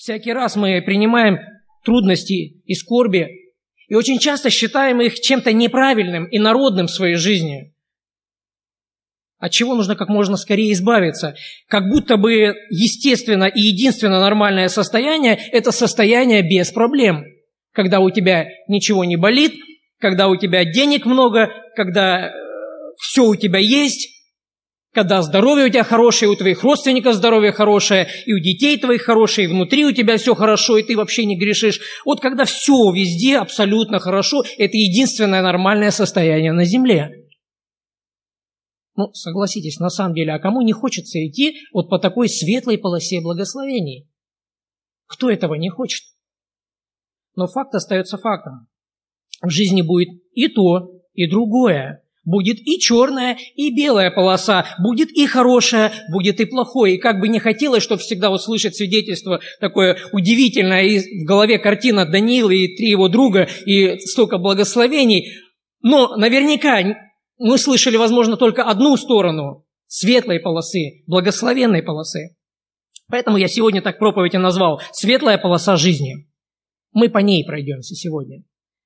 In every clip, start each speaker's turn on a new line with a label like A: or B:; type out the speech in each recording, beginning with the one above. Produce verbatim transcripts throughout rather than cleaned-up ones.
A: Всякий раз мы принимаем трудности и скорби, и очень часто считаем их чем-то неправильным и народным в своей жизни, от чего нужно как можно скорее избавиться. Как будто бы естественно и единственно нормальное состояние – это состояние без проблем, когда у тебя ничего не болит, когда у тебя денег много, когда все у тебя есть, когда здоровье у тебя хорошее, у твоих родственников здоровье хорошее, и у детей твоих хорошее, и внутри у тебя все хорошо, и ты вообще не грешишь. Вот когда все везде абсолютно хорошо, это единственное нормальное состояние на земле. Ну, согласитесь, на самом деле, а кому не хочется идти вот по такой светлой полосе благословений? Кто этого не хочет? Но факт остается фактом. В жизни будет и то, и другое. Будет и черная, и белая полоса, будет и хорошая, будет и плохое. И как бы не хотелось, чтобы всегда услышать свидетельство такое удивительное, и в голове картина Даниила и три его друга, и столько благословений, но наверняка мы слышали, возможно, только одну сторону светлой полосы, благословенной полосы. Поэтому я сегодня так проповедь и назвал «Светлая полоса жизни». Мы по ней пройдемся сегодня.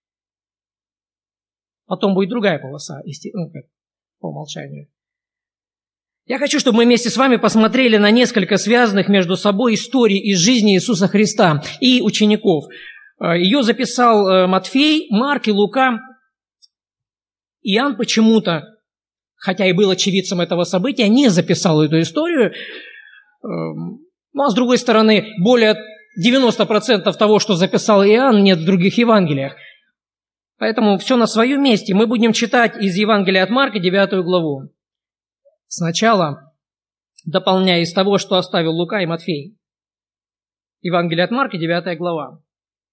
A: Потом будет другая полоса, ну, как, по умолчанию. Я хочу, чтобы мы вместе с вами посмотрели на несколько связанных между собой историй из жизни Иисуса Христа и учеников. Ее записал Матфей, Марк и Лука. Иоанн почему-то, хотя и был очевидцем этого события, не записал эту историю. Ну, а с другой стороны, более девяносто процентов того, что записал Иоанн, нет в других Евангелиях. Поэтому все на своем месте. Мы будем читать из Евангелия от Марка девятую главу. Сначала дополняя из того, что оставил Лука и Матфей. Евангелие от Марка, девятая глава.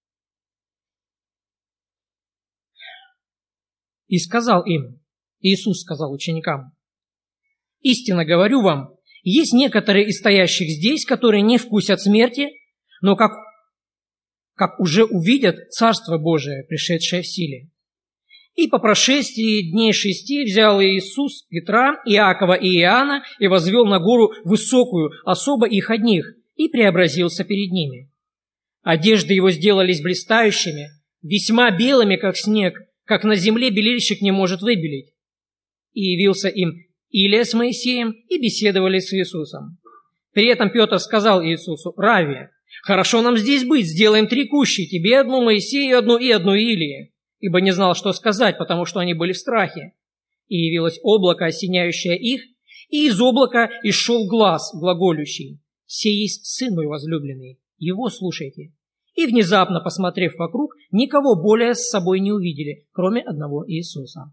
A: «И сказал им», Иисус сказал ученикам, «Истинно говорю вам, есть некоторые из стоящих здесь, которые не вкусят смерти, но как как уже увидят Царство Божие, пришедшее в силе». И по прошествии дней шести взял Иисус Петра, Иакова и Иоанна и возвел на гору высокую, особо их одних, и преобразился перед ними. Одежды его сделались блистающими, весьма белыми, как снег, как на земле белильщик не может выбелить. И явился им Илия с Моисеем, и беседовали с Иисусом. При этом Петр сказал Иисусу: «Равви, хорошо нам здесь быть, сделаем три кущи, тебе одну, Моисею одну и одну Илии», ибо не знал, что сказать, потому что они были в страхе. И явилось облако, осеняющее их, и из облака исшел глас глаголющий: «Сей есть Сын мой возлюбленный, его слушайте». И внезапно, посмотрев вокруг, никого более с собой не увидели, кроме одного Иисуса.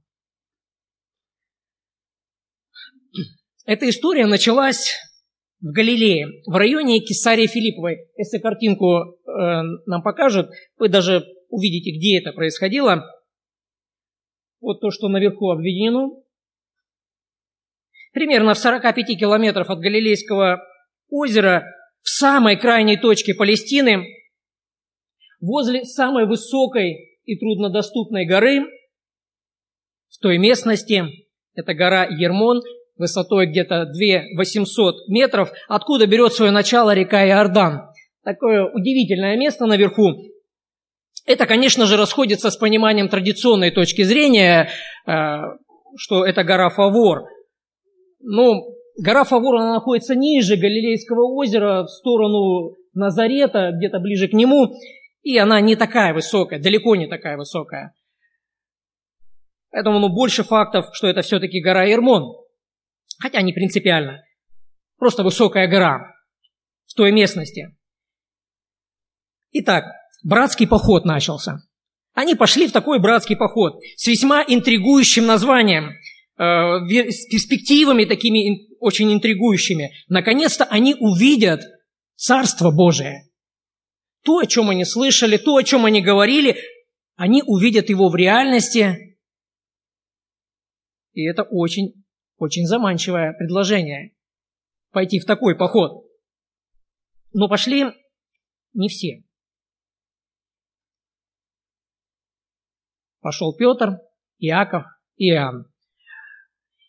A: Эта история началась в Галилее, в районе Кесарии Филипповой. Если картинку э, нам покажут, вы даже увидите, где это происходило. Вот то, что наверху обведено. Примерно в сорока пяти километрах от Галилейского озера, в самой крайней точке Палестины, возле самой высокой и труднодоступной горы, в той местности, это гора Ермон, высотой где-то две тысячи восемьсот метров, откуда берет свое начало река Иордан. Такое удивительное место наверху. Это, конечно же, расходится с пониманием традиционной точки зрения, что это гора Фавор. Но гора Фавор, она находится ниже Галилейского озера, в сторону Назарета, где-то ближе к нему, и она не такая высокая, далеко не такая высокая. Поэтому ну, больше фактов, что это все-таки гора Ермон. Хотя не принципиально. Просто высокая гора в той местности. Итак, братский поход начался. Они пошли в такой братский поход с весьма интригующим названием, э, с перспективами такими очень интригующими. Наконец-то они увидят Царство Божие. То, о чем они слышали, то, о чем они говорили, они увидят его в реальности. И это очень, очень заманчивое предложение – пойти в такой поход. Но пошли не все. Пошел Петр, Иаков и Иоанн.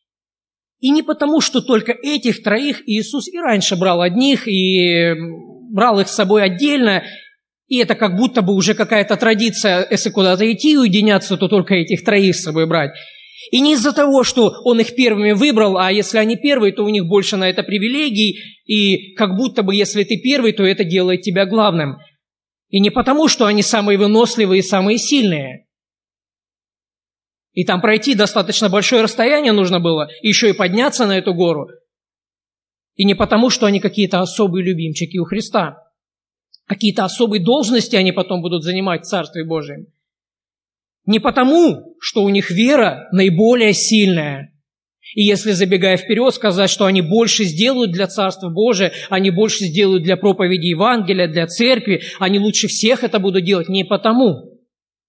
A: И не потому, что только этих троих Иисус и раньше брал одних, и брал их с собой отдельно, и это как будто бы уже какая-то традиция, если куда-то идти уединяться, то только этих троих с собой брать. И не из-за того, что он их первыми выбрал, а если они первые, то у них больше на это привилегий, и как будто бы если ты первый, то это делает тебя главным. И не потому, что они самые выносливые и самые сильные. И там пройти достаточно большое расстояние нужно было, и еще и подняться на эту гору. И не потому, что они какие-то особые любимчики у Христа. Какие-то особые должности они потом будут занимать в Царстве Божьем. Не потому, что у них вера наиболее сильная. И если, забегая вперед, сказать, что они больше сделают для Царства Божия, они больше сделают для проповеди Евангелия, для церкви, они лучше всех это будут делать. Не потому.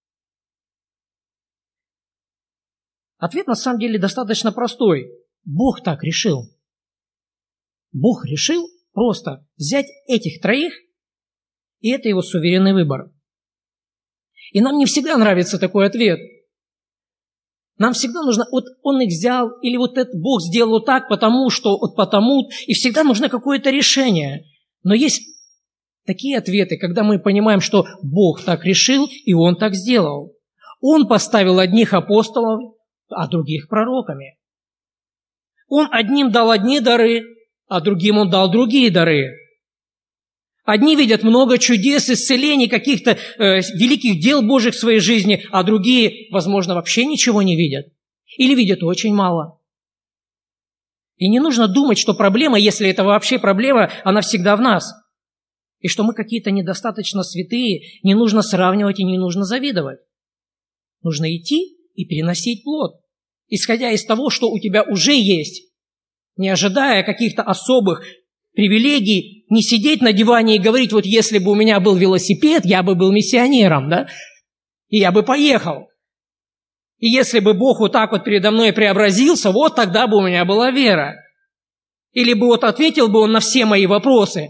A: Ответ на самом деле достаточно простой. Бог так решил. Бог решил просто взять этих троих, и это его суверенный выбор. И нам не всегда нравится такой ответ. Нам всегда нужно, вот он их взял, или вот этот Бог сделал так, потому что, вот потому, и всегда нужно какое-то решение. Но есть такие ответы, когда мы понимаем, что Бог так решил, и Он так сделал. Он поставил одних апостолов, а других пророками. Он одним дал одни дары, а другим Он дал другие дары. Одни видят много чудес, исцелений, каких-то э, великих дел Божьих в своей жизни, а другие, возможно, вообще ничего не видят. Или видят очень мало. И не нужно думать, что проблема, если это вообще проблема, она всегда в нас. И что мы какие-то недостаточно святые, не нужно сравнивать и не нужно завидовать. Нужно идти и переносить плод, исходя из того, что у тебя уже есть, не ожидая каких-то особых привилегий, не сидеть на диване и говорить, вот если бы у меня был велосипед, я бы был миссионером, да, и я бы поехал. И если бы Бог вот так вот передо мной преобразился, вот тогда бы у меня была вера. Или бы вот ответил бы Он на все мои вопросы,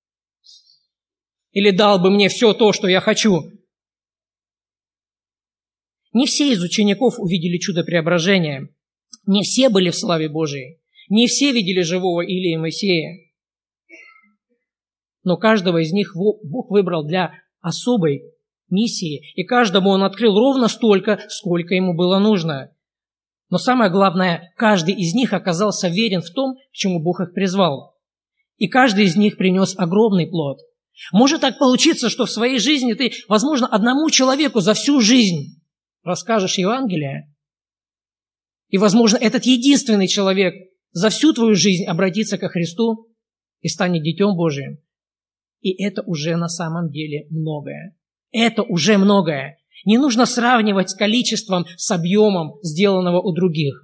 A: или дал бы мне все то, что я хочу. Не все из учеников увидели чудо преображения, не все были в славе Божией, не все видели живого Илии и Моисея. Но каждого из них Бог выбрал для особой миссии, и каждому Он открыл ровно столько, сколько ему было нужно. Но самое главное, каждый из них оказался верен в том, к чему Бог их призвал. И каждый из них принес огромный плод. Может так получиться, что в своей жизни ты, возможно, одному человеку за всю жизнь расскажешь Евангелие, и, возможно, этот единственный человек за всю твою жизнь обратится ко Христу и станет Детем Божиим. И это уже на самом деле многое. Это уже многое. Не нужно сравнивать с количеством, с объемом сделанного у других.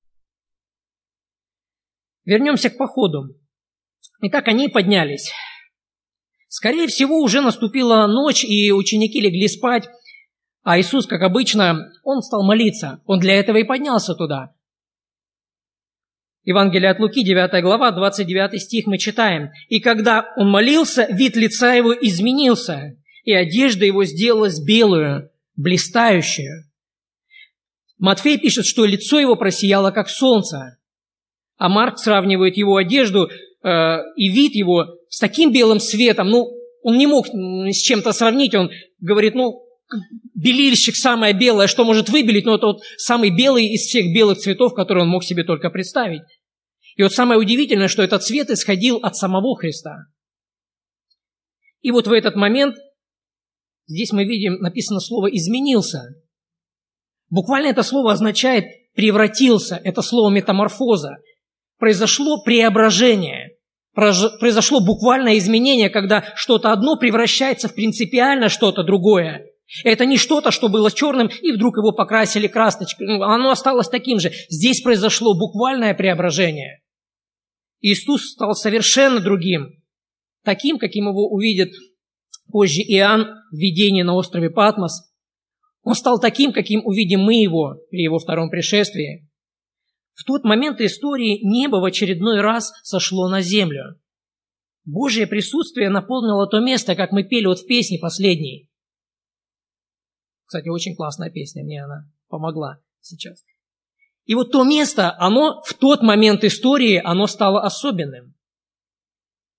A: Вернемся к походу. Итак, они поднялись. Скорее всего, уже наступила ночь, и ученики легли спать, а Иисус, как обычно, Он стал молиться. Он для этого и поднялся туда. Евангелие от Луки, девятая глава, двадцать девятый стих мы читаем. «И когда он молился, вид лица его изменился, и одежда его сделалась белую, блистающую». Матфей пишет, что лицо его просияло, как солнце, а Марк сравнивает его одежду э, и вид его с таким белым светом. Ну, он не мог с чем-то сравнить, он говорит, ну, белильщик самое белое, что может выбелить, но это вот самый белый из всех белых цветов, которые он мог себе только представить. И вот самое удивительное, что этот цвет исходил от самого Христа. И вот в этот момент, здесь мы видим, написано слово «изменился». Буквально это слово означает «превратился», это слово «метаморфоза». Произошло преображение, произошло буквальное изменение, когда что-то одно превращается в принципиально что-то другое. Это не что-то, что было черным, и вдруг его покрасили красочкой. Оно осталось таким же. Здесь произошло буквальное преображение. Иисус стал совершенно другим, таким, каким его увидит позже Иоанн в видении на острове Патмос. Он стал таким, каким увидим мы его при его втором пришествии. В тот момент истории небо в очередной раз сошло на землю. Божье присутствие наполнило то место, как мы пели вот в песне последней. Кстати, очень классная песня, мне она помогла сейчас. И вот то место, оно в тот момент истории, оно стало особенным.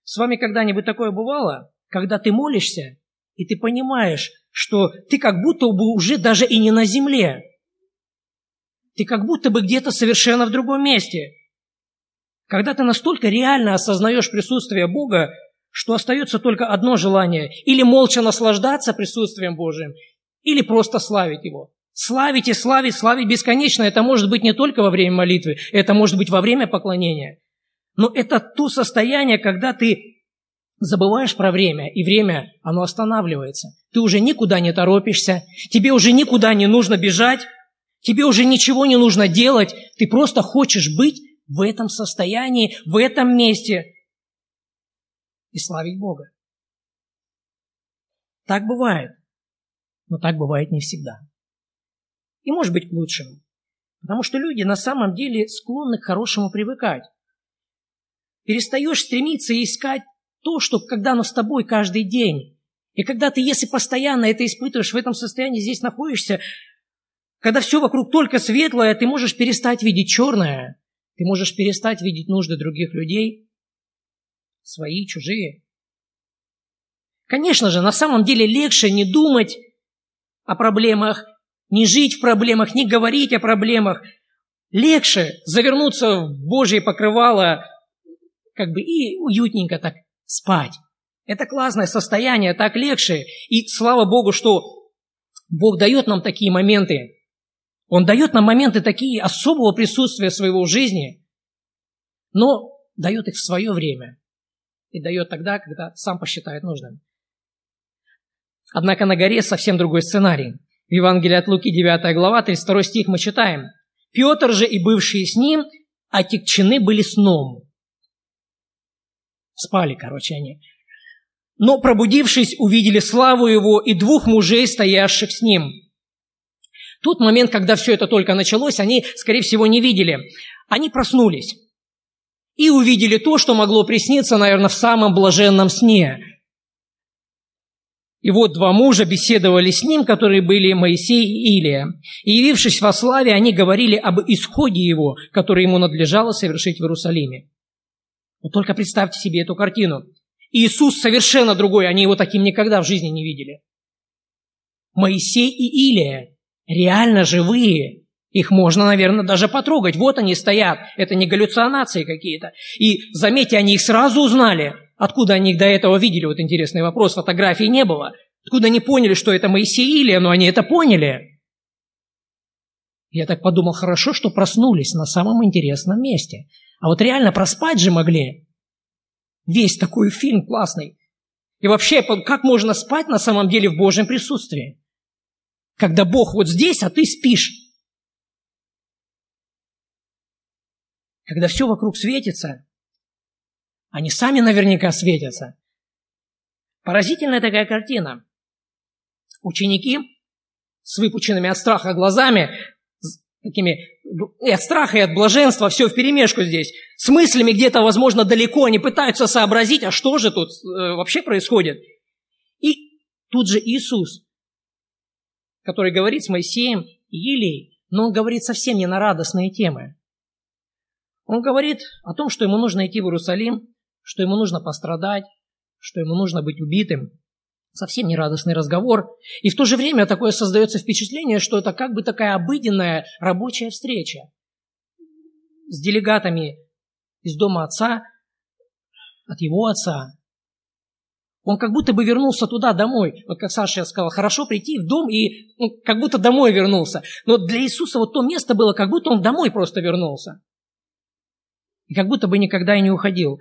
A: С вами когда-нибудь такое бывало, когда ты молишься, и ты понимаешь, что ты как будто бы уже даже и не на земле. Ты как будто бы где-то совершенно в другом месте. Когда ты настолько реально осознаешь присутствие Бога, что остается только одно желание – или молча наслаждаться присутствием Божиим, или просто славить Его. Славить и славить, славить бесконечно. Это может быть не только во время молитвы, это может быть во время поклонения. Но это то состояние, когда ты забываешь про время, и время, оно останавливается. Ты уже никуда не торопишься, тебе уже никуда не нужно бежать, тебе уже ничего не нужно делать, ты просто хочешь быть в этом состоянии, в этом месте и славить Бога. Так бывает, но так бывает не всегда. И может быть к лучшему, потому что люди на самом деле склонны к хорошему привыкать. Перестаешь стремиться и искать то, что когда оно с тобой каждый день. И когда ты, если постоянно это испытываешь, в этом состоянии здесь находишься, когда все вокруг только светлое, ты можешь перестать видеть черное, ты можешь перестать видеть нужды других людей, свои, чужие. Конечно же, на самом деле легче не думать о проблемах, не жить в проблемах, не говорить о проблемах. Легче завернуться в Божье покрывало, как бы и уютненько так спать. Это классное состояние, так легче. И слава Богу, что Бог дает нам такие моменты. Он дает нам моменты такие особого присутствия своего в жизни, но дает их в свое время. И дает тогда, когда сам посчитает нужным. Однако на горе совсем другой сценарий. В Евангелии от Луки, девятая глава, тридцать второй стих мы читаем. «Петр же и бывшие с ним отягчены были сном». Спали, короче, они. «Но, пробудившись, увидели славу его и двух мужей, стоявших с ним». Тот момент, когда все это только началось, они, скорее всего, не видели. Они проснулись и увидели то, что могло присниться, наверное, в самом блаженном сне. И вот два мужа беседовали с ним, которые были Моисей и Илия. И, явившись во славе, они говорили об исходе его, который ему надлежало совершить в Иерусалиме. Вот только представьте себе эту картину. Иисус совершенно другой, они его таким никогда в жизни не видели. Моисей и Илия реально живые. Их можно, наверное, даже потрогать. Вот они стоят. Это не галлюцинации какие-то. И, заметьте, они их сразу узнали. Откуда они их до этого видели? Вот интересный вопрос. Фотографий не было. Откуда они поняли, что это Моисей и Илия? Но они это поняли. Я так подумал, хорошо, что проснулись на самом интересном месте. А вот реально проспать же могли. Весь такой фильм классный. И вообще, как можно спать на самом деле в Божьем присутствии? Когда Бог вот здесь, а ты спишь. Когда все вокруг светится, они сами наверняка светятся. Поразительная такая картина. Ученики с выпученными от страха глазами, такими, и от страха, и от блаженства, все вперемешку здесь, с мыслями где-то, возможно, далеко, они пытаются сообразить, а что же тут э, вообще происходит. И тут же Иисус, который говорит с Моисеем и Илией, но он говорит совсем не на радостные темы. Он говорит о том, что ему нужно идти в Иерусалим, что ему нужно пострадать, что ему нужно быть убитым. Совсем не радостный разговор. И в то же время такое создается впечатление, что это как бы такая обыденная рабочая встреча с делегатами из дома отца, от его отца. Он как будто бы вернулся туда, домой. Вот как Саша я сказал, хорошо прийти в дом и ну, как будто домой вернулся. Но для Иисуса вот то место было, как будто он домой просто вернулся. И как будто бы никогда и не уходил.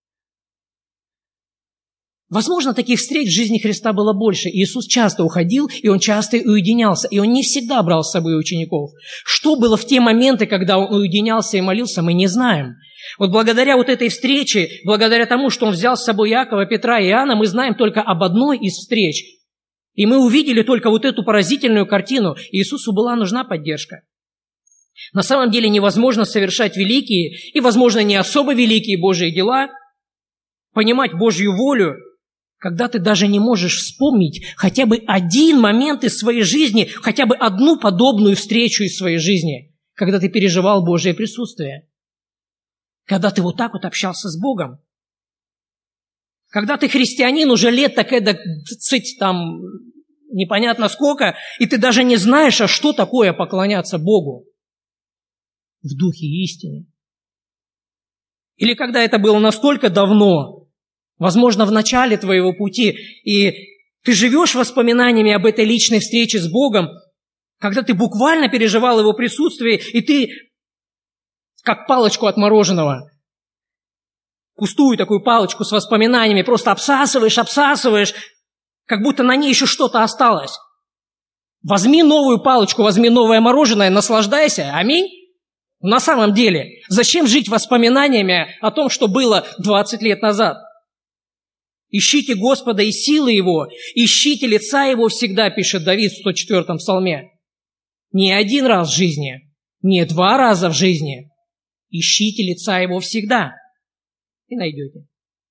A: Возможно, таких встреч в жизни Христа было больше. Иисус часто уходил, и Он часто уединялся, и Он не всегда брал с собой учеников. Что было в те моменты, когда Он уединялся и молился, мы не знаем. Вот благодаря вот этой встрече, благодаря тому, что Он взял с собой Иакова, Петра и Иоанна, мы знаем только об одной из встреч. И мы увидели только вот эту поразительную картину. Иисусу была нужна поддержка. На самом деле невозможно совершать великие и, возможно, не особо великие Божьи дела, понимать Божью волю, когда ты даже не можешь вспомнить хотя бы один момент из своей жизни, хотя бы одну подобную встречу из своей жизни, когда ты переживал Божье присутствие, когда ты вот так вот общался с Богом. Когда ты христианин, уже лет так эдак, цыть, там, непонятно сколько, и ты даже не знаешь, а что такое поклоняться Богу в духе и истине. Или когда это было настолько давно, возможно, в начале твоего пути, и ты живешь воспоминаниями об этой личной встрече с Богом, когда ты буквально переживал Его присутствие, и ты, как палочку от мороженого, пустую такую палочку с воспоминаниями, просто обсасываешь, обсасываешь, как будто на ней еще что-то осталось. Возьми новую палочку, возьми новое мороженое, наслаждайся. Аминь. На самом деле, зачем жить воспоминаниями о том, что было двадцать лет назад? Ищите Господа и силы Его, ищите лица Его всегда, пишет Давид в сто четвёртом псалме. Не один раз в жизни, не два раза в жизни. Ищите лица Его всегда и найдете.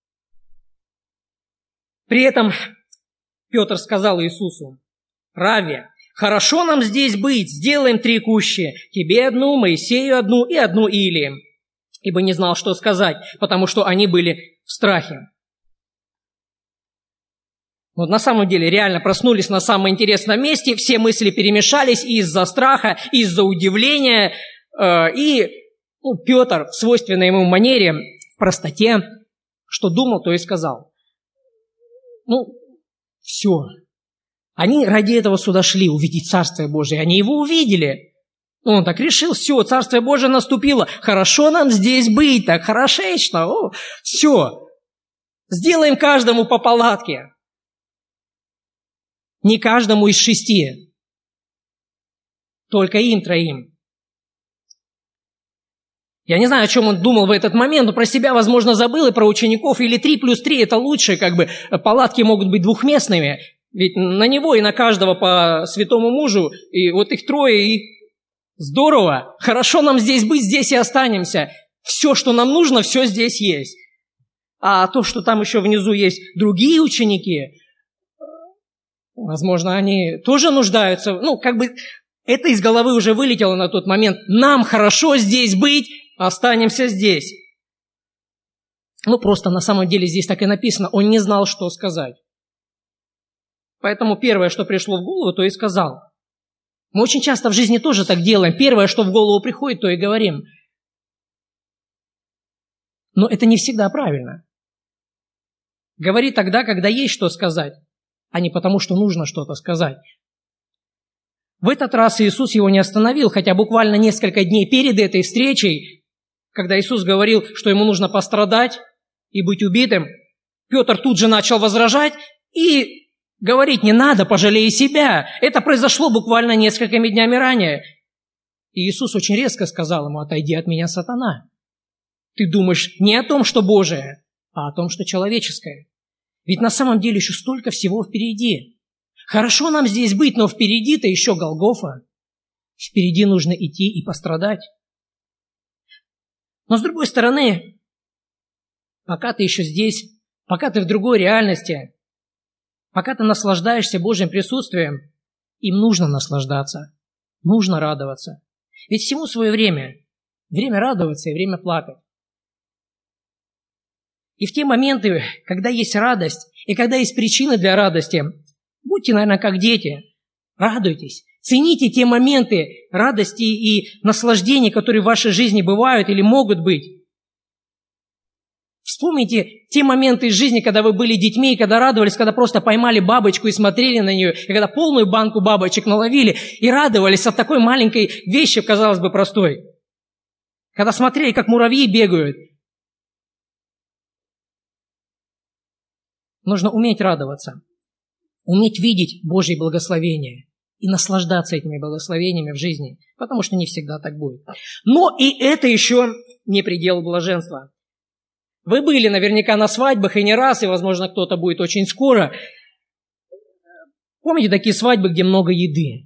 A: При этом Петр сказал Иисусу: «Равви, хорошо нам здесь быть, сделаем три кущи, тебе одну, Моисею одну и одну Илии». Ибо не знал, что сказать, потому что они были в страхе. Вот на самом деле реально проснулись на самом интересном месте, все мысли перемешались и из-за страха, и из-за удивления, э, и ну, Петр в свойственной ему манере, в простоте, что думал, то и сказал. Ну, все. Они ради этого сюда шли, увидеть Царствие Божие. Они его увидели. Он так решил, все, Царствие Божие наступило. Хорошо нам здесь быть, так хорошечно. О, все. Сделаем каждому по палатке. Не каждому из шести. Только им троим. Я не знаю, о чем он думал в этот момент, но про себя, возможно, забыл и про учеников. Или три плюс три это лучше, как бы палатки могут быть двухместными. Ведь на него и на каждого по святому мужу, и вот их трое, и здорово. Хорошо нам здесь быть, здесь и останемся. Все, что нам нужно, все здесь есть. А то, что там еще внизу есть другие ученики, возможно, они тоже нуждаются. Ну, как бы это из головы уже вылетело на тот момент. Нам хорошо здесь быть, останемся здесь. Ну, просто на самом деле здесь так и написано. Он не знал, что сказать. Поэтому первое, что пришло в голову, то и сказал. Мы очень часто в жизни тоже так делаем. Первое, что в голову приходит, то и говорим. Но это не всегда правильно. Говори тогда, когда есть что сказать, а не потому, что нужно что-то сказать. В этот раз Иисус его не остановил, хотя буквально несколько дней перед этой встречей, когда Иисус говорил, что ему нужно пострадать и быть убитым, Петр тут же начал возражать и говорить: не надо, пожалей себя. Это произошло буквально несколькими днями ранее. И Иисус очень резко сказал ему: отойди от меня, сатана. Ты думаешь не о том, что Божие, а о том, что человеческое. Ведь на самом деле еще столько всего впереди. Хорошо нам здесь быть, но впереди-то еще Голгофа. Впереди нужно идти и пострадать. Но с другой стороны, пока ты еще здесь, пока ты в другой реальности, пока ты наслаждаешься Божьим присутствием, им нужно наслаждаться, нужно радоваться. Ведь всему свое время. Время радоваться и время плакать. И в те моменты, когда есть радость, и когда есть причины для радости, будьте, наверное, как дети, радуйтесь. Цените те моменты радости и наслаждения, которые в вашей жизни бывают или могут быть. Вспомните те моменты из жизни, когда вы были детьми, и когда радовались, когда просто поймали бабочку и смотрели на нее, и когда полную банку бабочек наловили и радовались от такой маленькой вещи, казалось бы, простой. Когда смотрели, как муравьи бегают. Нужно уметь радоваться, уметь видеть Божьи благословения и наслаждаться этими благословениями в жизни, потому что не всегда так будет. Но и это еще не предел блаженства. Вы были наверняка на свадьбах и не раз, и, возможно, кто-то будет очень скоро. Помните такие свадьбы, где много еды?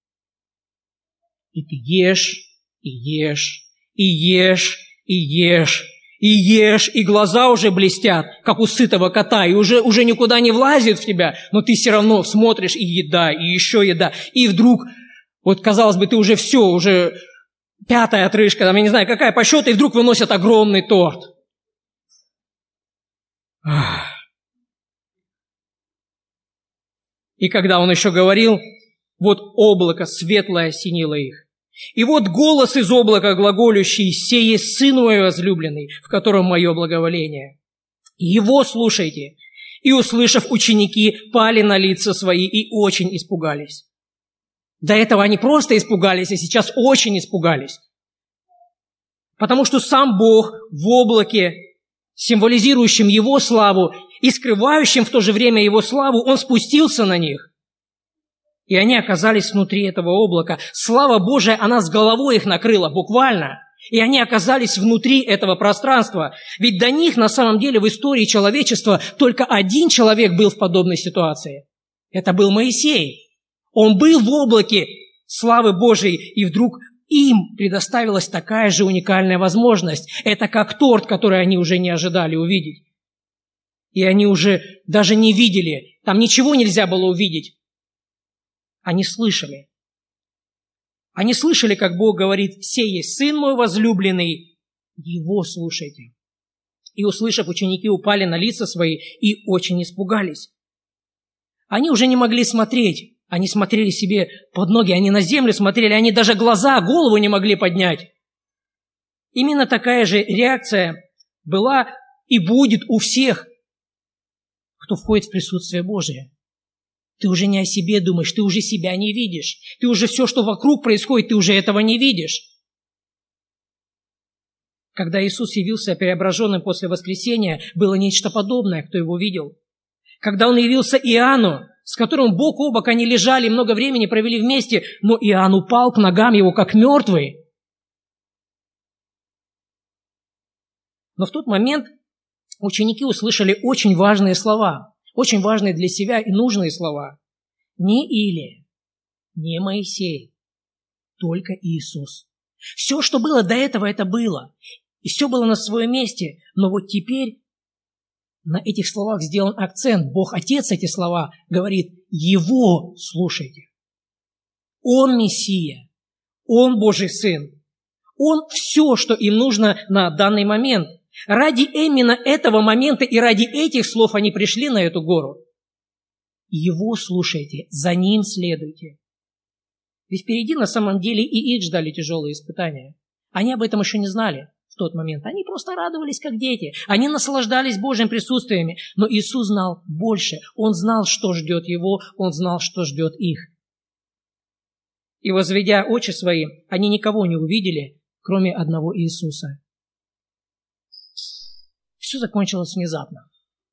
A: И ты ешь, и ешь, и ешь, и ешь, и ешь, и глаза уже блестят, как у сытого кота, и уже, уже никуда не влазит в тебя, но ты все равно смотришь, и еда, и еще еда, и вдруг, вот казалось бы, ты уже все, уже пятая отрыжка, там, я не знаю, какая по счету, и вдруг выносят огромный торт. И когда он еще говорил, вот облако светлое осенило их. И вот голос из облака глаголющий: «Сей есть Сын мой возлюбленный, в котором мое благоволение. Его слушайте». И, услышав, ученики пали на лица свои и очень испугались. До этого они просто испугались, а сейчас очень испугались. Потому что сам Бог в облаке, символизирующем Его славу и скрывающим в то же время Его славу, Он спустился на них. И они оказались внутри этого облака. Слава Божия, она с головой их накрыла, буквально. И они оказались внутри этого пространства. Ведь до них, на самом деле, в истории человечества только один человек был в подобной ситуации. Это был Моисей. Он был в облаке славы Божией, и вдруг им предоставилась такая же уникальная возможность. Это как торт, который они уже не ожидали увидеть. И они уже даже не видели. Там ничего нельзя было увидеть. Они слышали. Они слышали, как Бог говорит: «Сей есть Сын мой возлюбленный, Его слушайте». И, услышав, ученики упали на лица свои и очень испугались. Они уже не могли смотреть. Они смотрели себе под ноги, они на землю смотрели, они даже глаза, голову не могли поднять. Именно такая же реакция была и будет у всех, кто входит в присутствие Божие. Ты уже не о себе думаешь, ты уже себя не видишь. Ты уже все, что вокруг происходит, ты уже этого не видишь. Когда Иисус явился преображенным после воскресения, было нечто подобное, кто его видел. Когда Он явился Иоанну, с которым бок о бок они лежали, много времени провели вместе, но Иоанн упал к ногам его, как мертвый. Но в тот момент ученики услышали очень важные слова. Очень важные для себя и нужные слова. Не Илия, не Моисей, только Иисус. Все, что было до этого, это было. И все было на своем месте. Но вот теперь на этих словах сделан акцент. Бог Отец эти слова говорит: Его слушайте. Он Мессия, Он Божий Сын. Он все, что им нужно на данный момент. Ради именно этого момента и ради этих слов они пришли на эту гору. Его слушайте, за Ним следуйте. Ведь впереди на самом деле и их ждали тяжелые испытания. Они об этом еще не знали в тот момент. Они просто радовались, как дети. Они наслаждались Божьим присутствием. Но Иисус знал больше. Он знал, что ждет Его. Он знал, что ждет их. И, возведя очи свои, они никого не увидели, кроме одного Иисуса. Все закончилось внезапно.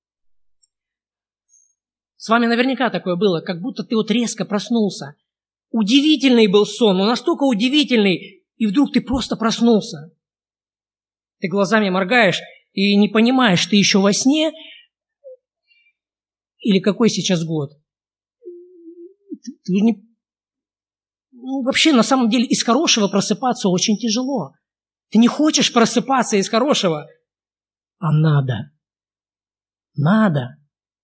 A: С вами наверняка такое было, как будто ты вот резко проснулся. Удивительный был сон, но настолько удивительный, и вдруг ты просто проснулся. Ты глазами моргаешь и не понимаешь, ты еще во сне или какой сейчас год. Ты, ты не... ну, вообще, на самом деле, из хорошего просыпаться очень тяжело. Ты не хочешь просыпаться из хорошего, а надо. Надо.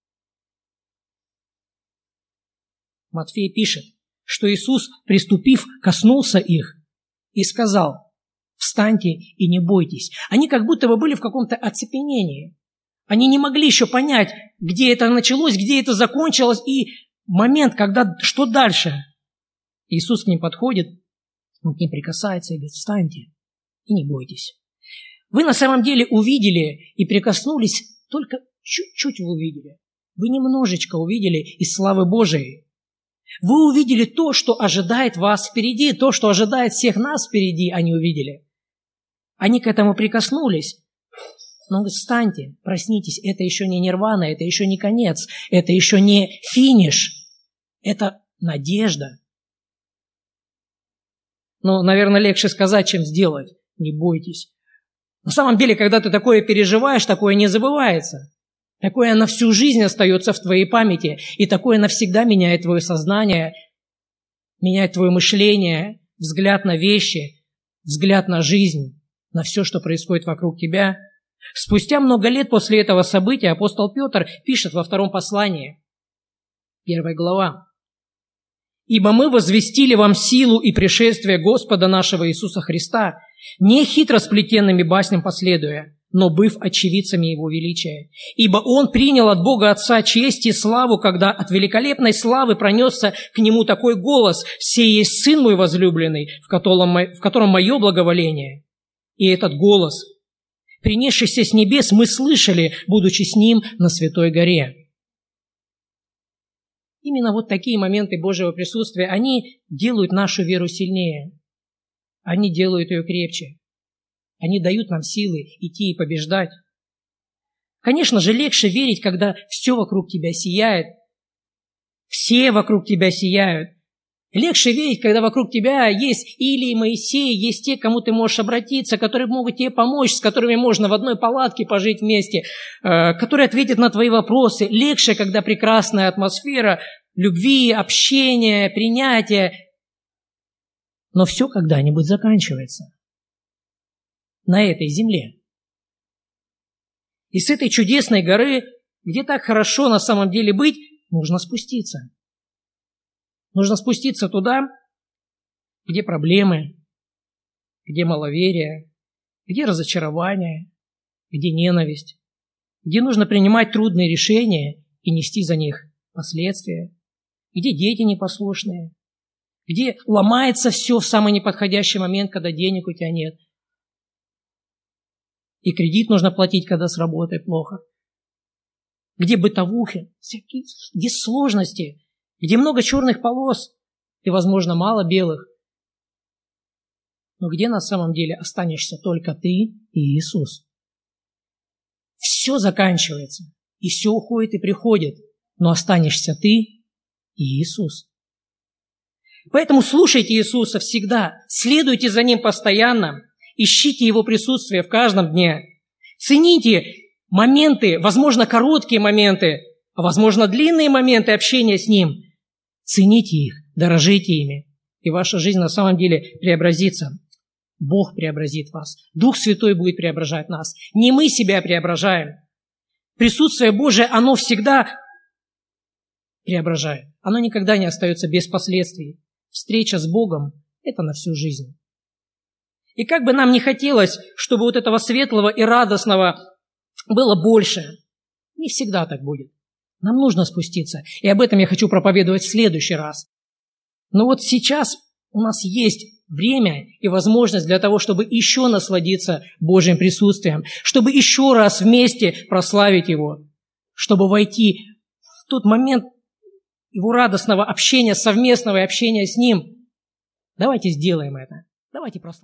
A: Матфей пишет, что Иисус, приступив, коснулся их и сказал: «Встаньте и не бойтесь». Они как будто бы были в каком-то оцепенении. Они не могли еще понять, где это началось, где это закончилось, и момент, когда, что дальше. Иисус к ним подходит, Он к ним прикасается и говорит: «Встаньте и не бойтесь». Вы на самом деле увидели и прикоснулись, только чуть-чуть вы увидели. Вы немножечко увидели из славы Божией. Вы увидели то, что ожидает вас впереди, то, что ожидает всех нас впереди, они увидели. Они к этому прикоснулись. Но он говорит: встаньте, проснитесь, это еще не нирвана, это еще не конец, это еще не финиш, это надежда. Ну, наверное, легче сказать, чем сделать. Не бойтесь. На самом деле, когда ты такое переживаешь, такое не забывается. Такое на всю жизнь остается в твоей памяти. И такое навсегда меняет твое сознание, меняет твое мышление, взгляд на вещи, взгляд на жизнь, на все, что происходит вокруг тебя. Спустя много лет после этого события апостол Петр пишет во втором послании, первая глава: «Ибо мы возвестили вам силу и пришествие Господа нашего Иисуса Христа, не хитросплетенными басням последуя, но быв очевидцами Его величия. Ибо Он принял от Бога Отца честь и славу, когда от великолепной славы пронесся к Нему такой голос: «Сей есть Сын мой возлюбленный, в котором, в котором мое благоволение». И этот голос, принесшийся с небес, мы слышали, будучи с Ним на Святой горе. Именно вот такие моменты Божьего присутствия, они делают нашу веру сильнее. Они делают ее крепче. Они дают нам силы идти и побеждать. Конечно же, легче верить, когда все вокруг тебя сияет. Все вокруг тебя сияют. Легче верить, когда вокруг тебя есть Илия и Моисей, есть те, к кому ты можешь обратиться, которые могут тебе помочь, с которыми можно в одной палатке пожить вместе, которые ответят на твои вопросы. Легче, когда прекрасная атмосфера любви, общения, принятия. Но все когда-нибудь заканчивается. На этой земле. И с этой чудесной горы, где так хорошо на самом деле быть, нужно спуститься. Нужно спуститься туда, где проблемы, где маловерие, где разочарование, где ненависть, где нужно принимать трудные решения и нести за них последствия, где дети непослушные, где ломается все в самый неподходящий момент, когда денег у тебя нет. И кредит нужно платить, когда с работой плохо. Где бытовухи, всякие, где сложности, где много черных полос и, возможно, мало белых. Но где на самом деле останешься только ты и Иисус. Все заканчивается, и все уходит и приходит, но останешься ты и Иисус. Поэтому слушайте Иисуса всегда, следуйте за Ним постоянно, ищите Его присутствие в каждом дне. Цените моменты, возможно, короткие моменты, а возможно, длинные моменты общения с Ним. Цените их, дорожите ими, и ваша жизнь на самом деле преобразится. Бог преобразит вас. Дух Святой будет преображать нас. Не мы себя преображаем. Присутствие Божие, оно всегда преображает. Оно никогда не остается без последствий. Встреча с Богом – это на всю жизнь. И как бы нам ни хотелось, чтобы вот этого светлого и радостного было больше, не всегда так будет. Нам нужно спуститься, и об этом я хочу проповедовать в следующий раз. Но вот сейчас у нас есть время и возможность для того, чтобы еще насладиться Божьим присутствием, чтобы еще раз вместе прославить Его, чтобы войти в тот момент Его радостного общения, совместного общения с Ним. Давайте сделаем это. Давайте прославим.